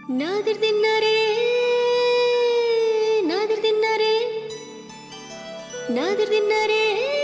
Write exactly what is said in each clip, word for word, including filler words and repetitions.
నాదిర్ దిన్నారే నాదిర్ దిన్నారే నాదిర్ దిన్నారే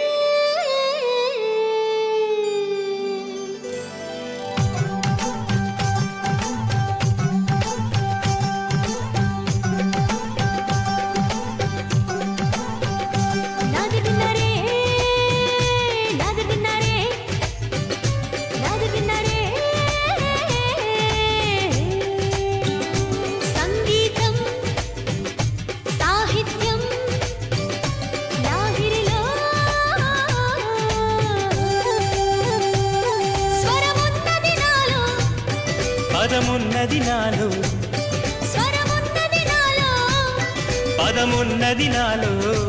పదమున్నది నాలో స్వరమున్నది నాలో పదమున్నది నాలో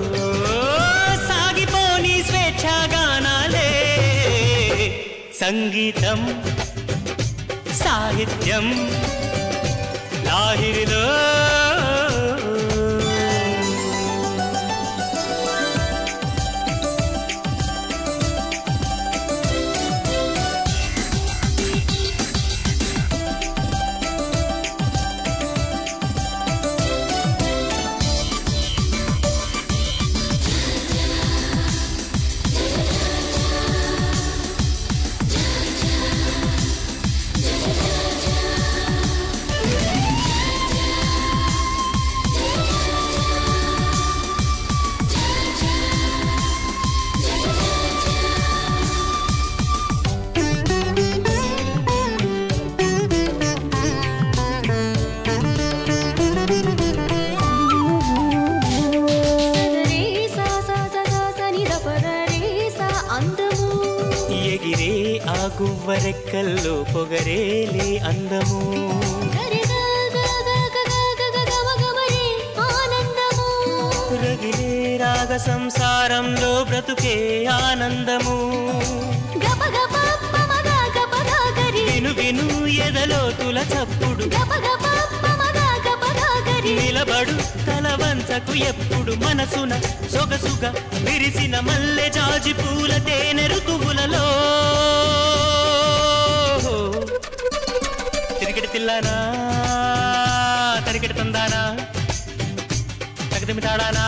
సాగిపోని స్వేచ్ఛాగానాలే సంగీతం సాహిత్యం లాహిరిలో ఎగిరే ఆ గువ్వరెక్కల్లో పొగరేలే అందము రగిలే రాగ సంసారంలో బ్రతుకే ఆనందము విను విను ఎదలోతుల చప్పుడు నిలబడు తలవంచకు ఎప్పుడు మనసున సొగసుగా విరిసిన మల్లె జాజి పూల తేనె ఋతువులలో తిరిగిటి తిల్లానా తరిగిటి తందానా తగదిమి తాడానా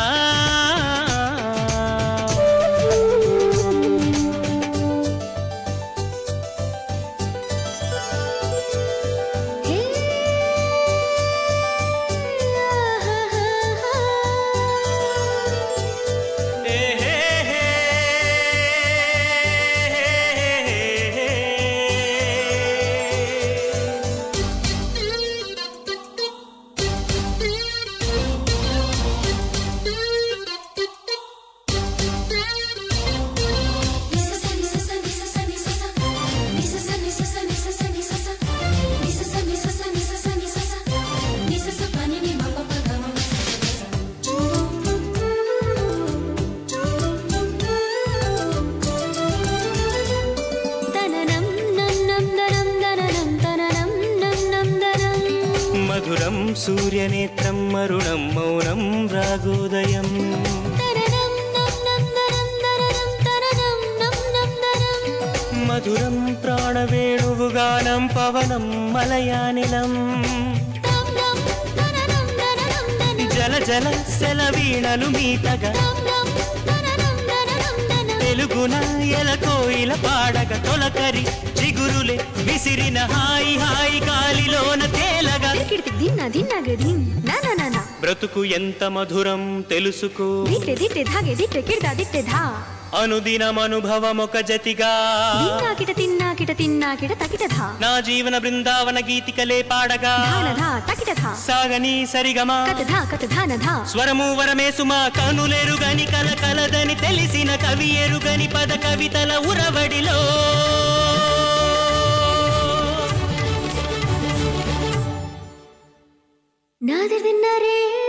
మధురం సూర్యనేత్రం మరుణం మౌనం రాగోదయం మధురం ప్రాణవేణువుగానం పవనం మలయానిలం జల జల సెలవీణలు మీతగా తెలుగున ఎలకోయిల పాడగ తొలకరి చిగురులే విసిరిన హాయి హాయి గాలిలోన తేలగా బ్రతుకు ఎంత మధురం తెలుసుకో అనుదినమనుభవమొక జతిగా నా జీవన బృందావన గీతికలే పాడగా సాగని సరిగమా స్వరము వరమే సుమా కనులెరుగని కల కలదని తెలిసిన కవి ఎరుగని పద కవితల ఉరవడిలో నాదిర్ దిన్నారే